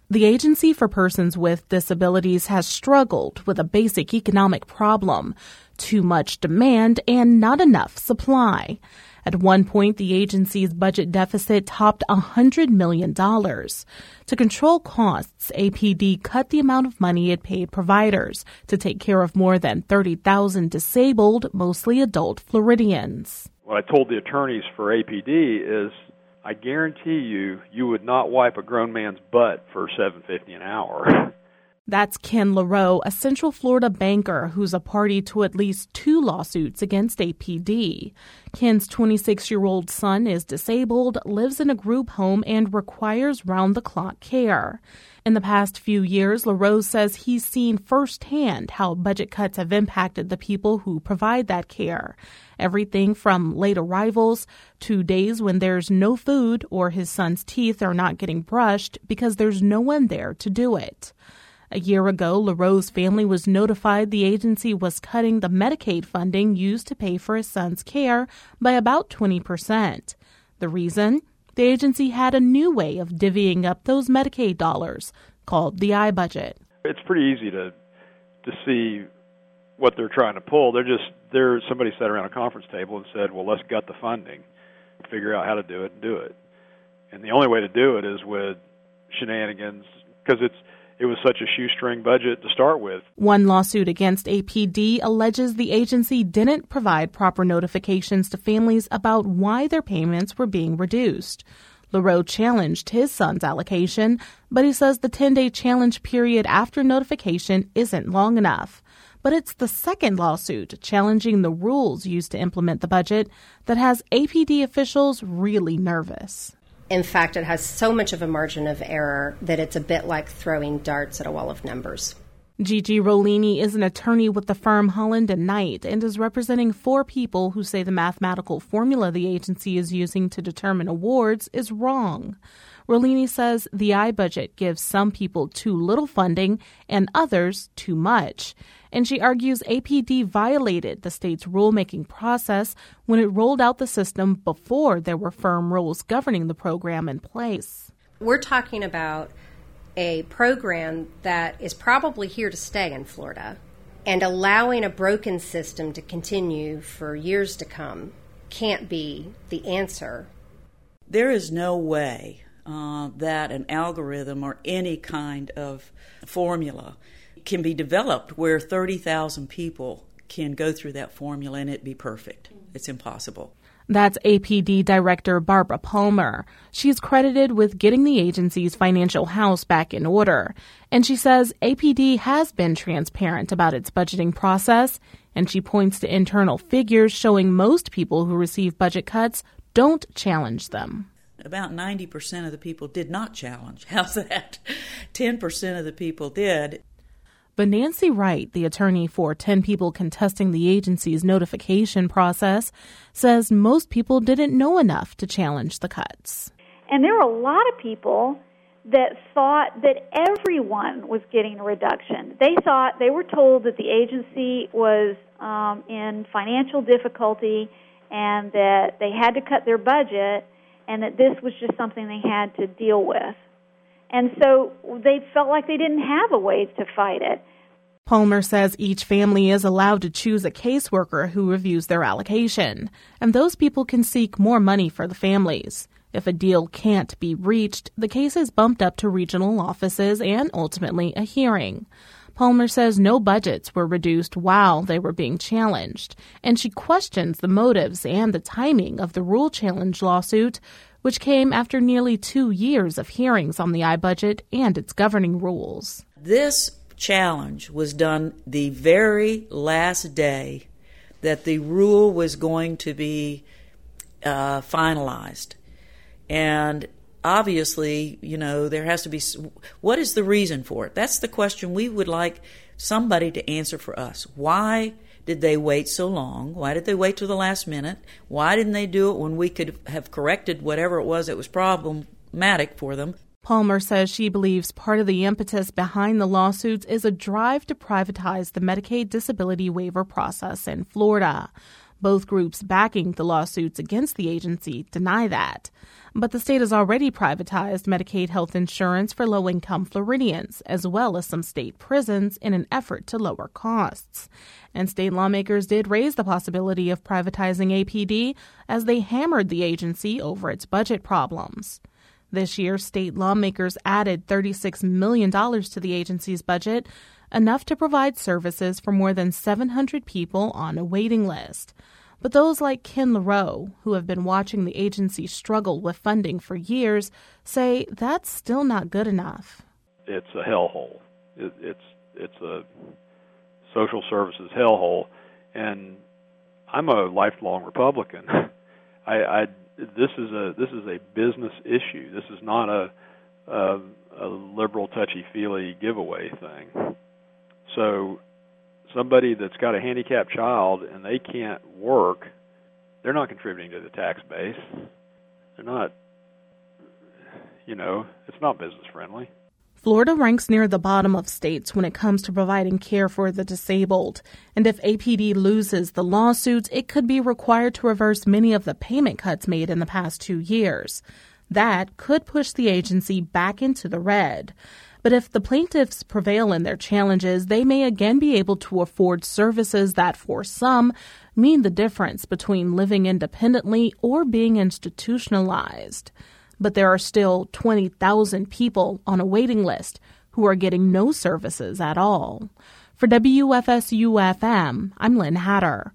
The Agency for Persons with Disabilities has struggled with a basic economic problem: too much demand and not enough supply. At one point, the agency's budget deficit topped $100 million. To control costs, APD cut the amount of money it paid providers to take care of more than 30,000 disabled, mostly adult Floridians. What I told the attorneys for APD is, I guarantee you would not wipe a grown man's butt for $7.50 an hour. That's Ken LaRoe, a Central Florida banker who's a party to at least 2 lawsuits against APD. Ken's 26-year-old son is disabled, lives in a group home, and requires round-the-clock care. In the past few years, LaRoe says he's seen firsthand how budget cuts have impacted the people who provide that care. Everything from late arrivals to days when there's no food or his son's teeth are not getting brushed because there's no one there to do it. A year ago, LaRoe's family was notified the agency was cutting the Medicaid funding used to pay for his son's care by about 20%. The reason? The agency had a new way of divvying up those Medicaid dollars, called the iBudget. It's pretty easy to see what they're trying to pull. Somebody sat around a conference table and said, well, let's gut the funding, figure out how to do it and do it. And the only way to do it is with shenanigans, because it was such a shoestring budget to start with. One lawsuit against APD alleges the agency didn't provide proper notifications to families about why their payments were being reduced. LaRoe challenged his son's allocation, but he says the 10-day challenge period after notification isn't long enough. But it's the second lawsuit challenging the rules used to implement the budget that has APD officials really nervous. In fact, it has so much of a margin of error that it's a bit like throwing darts at a wall of numbers. Gigi Rollini is an attorney with the firm Holland & Knight and is representing 4 people who say the mathematical formula the agency is using to determine awards is wrong. Rollini says the iBudget gives some people too little funding and others too much. And she argues APD violated the state's rulemaking process when it rolled out the system before there were firm rules governing the program in place. We're talking about a program that is probably here to stay in Florida, and allowing a broken system to continue for years to come can't be the answer. There is no way that an algorithm or any kind of formula can be developed where 30,000 people can go through that formula and it be perfect. It's impossible. That's APD Director Barbara Palmer. She's credited with getting the agency's financial house back in order. And she says APD has been transparent about its budgeting process, and she points to internal figures showing most people who receive budget cuts don't challenge them. About 90% of the people did not challenge. How's that? 10% of the people did. But Nancy Wright, the attorney for 10 people contesting the agency's notification process, says most people didn't know enough to challenge the cuts. And there were a lot of people that thought that everyone was getting a reduction. They were told that the agency was in financial difficulty and that they had to cut their budget and that this was just something they had to deal with. And so they felt like they didn't have a way to fight it. Palmer says each family is allowed to choose a caseworker who reviews their allocation, and those people can seek more money for the families. If a deal can't be reached, the case is bumped up to regional offices and ultimately a hearing. Palmer says no budgets were reduced while they were being challenged, and she questions the motives and the timing of the rule challenge lawsuit, which came after nearly 2 years of hearings on the iBudget and its governing rules. This challenge was done the very last day that the rule was going to be finalized. And obviously, there has to be, what is the reason for it? That's the question we would like somebody to answer for us. Why did they wait so long? Why did they wait till the last minute? Why didn't they do it when we could have corrected whatever it was that was problematic for them? Palmer says she believes part of the impetus behind the lawsuits is a drive to privatize the Medicaid disability waiver process in Florida. Both groups backing the lawsuits against the agency deny that. But the state has already privatized Medicaid health insurance for low-income Floridians, as well as some state prisons, in an effort to lower costs. And state lawmakers did raise the possibility of privatizing APD as they hammered the agency over its budget problems. This year, state lawmakers added $36 million to the agency's budget, enough to provide services for more than 700 people on a waiting list. But those like Ken LaRoe, who have been watching the agency struggle with funding for years, say that's still not good enough. It's a hellhole. It's a social services hellhole, and I'm a lifelong Republican. This is a business issue. This is not a liberal touchy-feely giveaway thing. So somebody that's got a handicapped child and they can't work, they're not contributing to the tax base. They're not, it's not business friendly. Florida ranks near the bottom of states when it comes to providing care for the disabled. And if APD loses the lawsuits, it could be required to reverse many of the payment cuts made in the past 2 years. That could push the agency back into the red. But if the plaintiffs prevail in their challenges, they may again be able to afford services that, for some, mean the difference between living independently or being institutionalized. But there are still 20,000 people on a waiting list who are getting no services at all. For WFSU-FM, I'm Lynn Hatter.